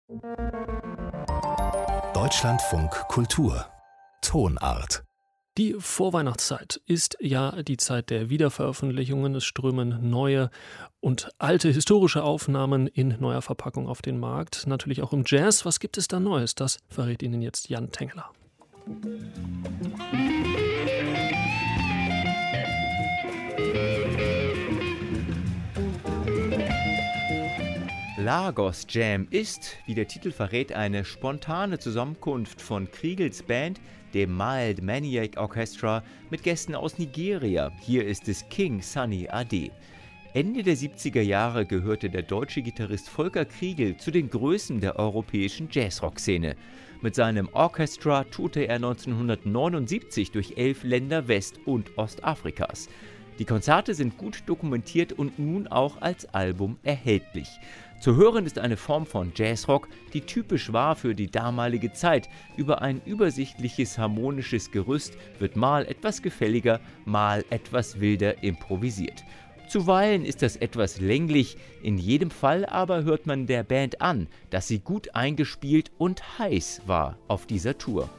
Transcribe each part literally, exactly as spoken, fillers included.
Deutschlandfunk Kultur Tonart. Die Vorweihnachtszeit ist ja die Zeit der Wiederveröffentlichungen. Es strömen neue und alte historische Aufnahmen in neuer Verpackung auf den Markt. Natürlich auch im Jazz. Was gibt es da Neues? Das verrät Ihnen jetzt Jan Tengler. Lagos Jam ist, wie der Titel verrät, eine spontane Zusammenkunft von Kriegels Band, dem Mild Maniac Orchestra, mit Gästen aus Nigeria. Hier ist es King Sunny Ade. Ende der siebziger Jahre gehörte der deutsche Gitarrist Volker Kriegel zu den Größen der europäischen Jazzrock-Szene. Mit seinem Orchestra tourte er neunzehnhundertneunundsiebzig durch elf Länder West- und Ostafrikas. Die Konzerte sind gut dokumentiert und nun auch als Album erhältlich. Zu hören ist eine Form von Jazzrock, die typisch war für die damalige Zeit. Über ein übersichtliches, harmonisches Gerüst wird mal etwas gefälliger, mal etwas wilder improvisiert. Zuweilen ist das etwas länglich, in jedem Fall aber hört man der Band an, dass sie gut eingespielt und heiß war auf dieser Tour.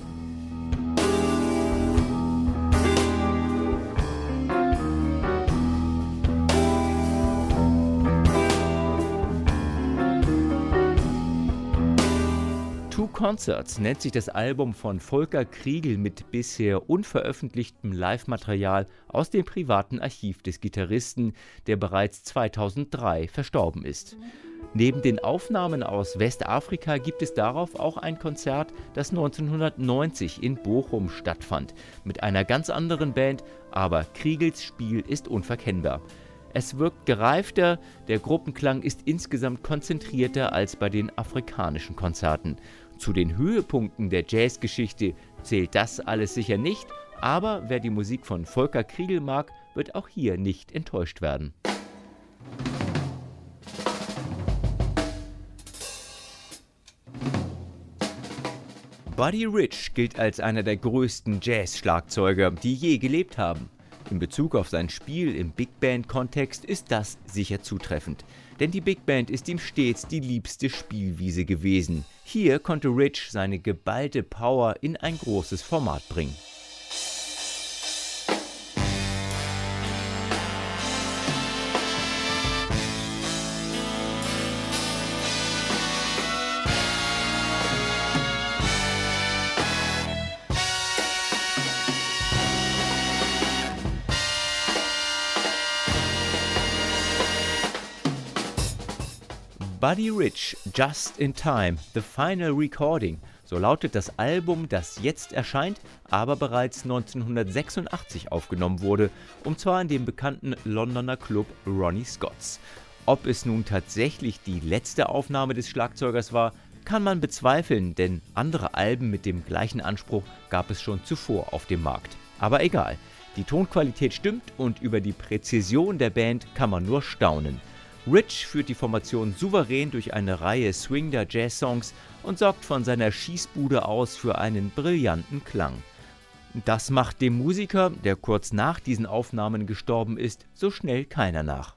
Two Concerts nennt sich das Album von Volker Kriegel mit bisher unveröffentlichtem Live-Material aus dem privaten Archiv des Gitarristen, der bereits zweitausenddrei verstorben ist. Neben den Aufnahmen aus Westafrika gibt es darauf auch ein Konzert, das neunzehnhundertneunzig in Bochum stattfand, mit einer ganz anderen Band, aber Kriegels Spiel ist unverkennbar. Es wirkt gereifter, der Gruppenklang ist insgesamt konzentrierter als bei den afrikanischen Konzerten. Zu den Höhepunkten der Jazzgeschichte zählt das alles sicher nicht, aber wer die Musik von Volker Kriegel mag, wird auch hier nicht enttäuscht werden. Buddy Rich gilt als einer der größten Jazz-Schlagzeuger, die je gelebt haben. In Bezug auf sein Spiel im Big Band-Kontext ist das sicher zutreffend. Denn die Big Band ist ihm stets die liebste Spielwiese gewesen. Hier konnte Rich seine geballte Power in ein großes Format bringen. Buddy Rich, Just in Time, The Final Recording, so lautet das Album, das jetzt erscheint, aber bereits neunzehnhundertsechsundachtzig aufgenommen wurde, und zwar in dem bekannten Londoner Club Ronnie Scott's. Ob es nun tatsächlich die letzte Aufnahme des Schlagzeugers war, kann man bezweifeln, denn andere Alben mit dem gleichen Anspruch gab es schon zuvor auf dem Markt. Aber egal, die Tonqualität stimmt und über die Präzision der Band kann man nur staunen. Rich führt die Formation souverän durch eine Reihe swingender Jazz-Songs und sorgt von seiner Schießbude aus für einen brillanten Klang. Das macht dem Musiker, der kurz nach diesen Aufnahmen gestorben ist, so schnell keiner nach.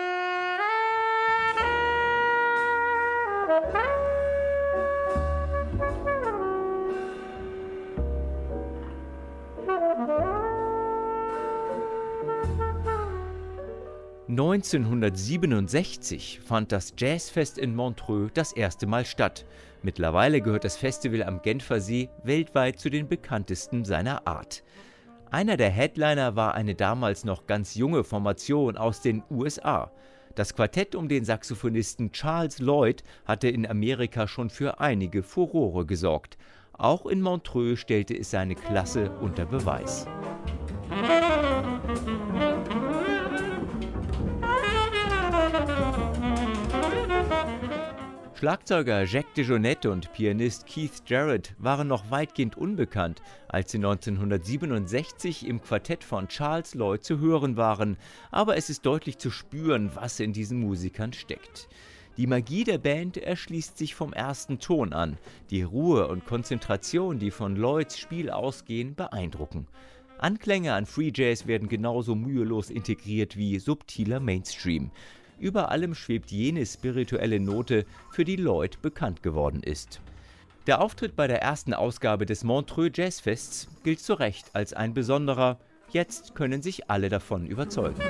neunzehnhundertsiebenundsechzig fand das Jazzfest in Montreux das erste Mal statt. Mittlerweile gehört das Festival am Genfersee weltweit zu den bekanntesten seiner Art. Einer der Headliner war eine damals noch ganz junge Formation aus den U S A. Das Quartett um den Saxophonisten Charles Lloyd hatte in Amerika schon für einige Furore gesorgt. Auch in Montreux stellte es seine Klasse unter Beweis. Schlagzeuger Jacques DeJohnette und Pianist Keith Jarrett waren noch weitgehend unbekannt, als sie neunzehnhundertsiebenundsechzig im Quartett von Charles Lloyd zu hören waren, aber es ist deutlich zu spüren, was in diesen Musikern steckt. Die Magie der Band erschließt sich vom ersten Ton an. Die Ruhe und Konzentration, die von Lloyds Spiel ausgehen, beeindrucken. Anklänge an Free Jazz werden genauso mühelos integriert wie subtiler Mainstream. Über allem schwebt jene spirituelle Note, für die Lloyd bekannt geworden ist. Der Auftritt bei der ersten Ausgabe des Montreux Jazzfests gilt zu Recht als ein besonderer. Jetzt können sich alle davon überzeugen.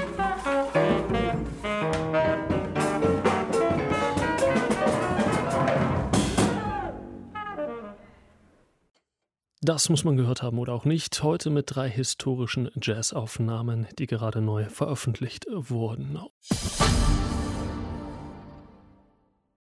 Das muss man gehört haben oder auch nicht. Heute mit drei historischen Jazzaufnahmen, die gerade neu veröffentlicht wurden.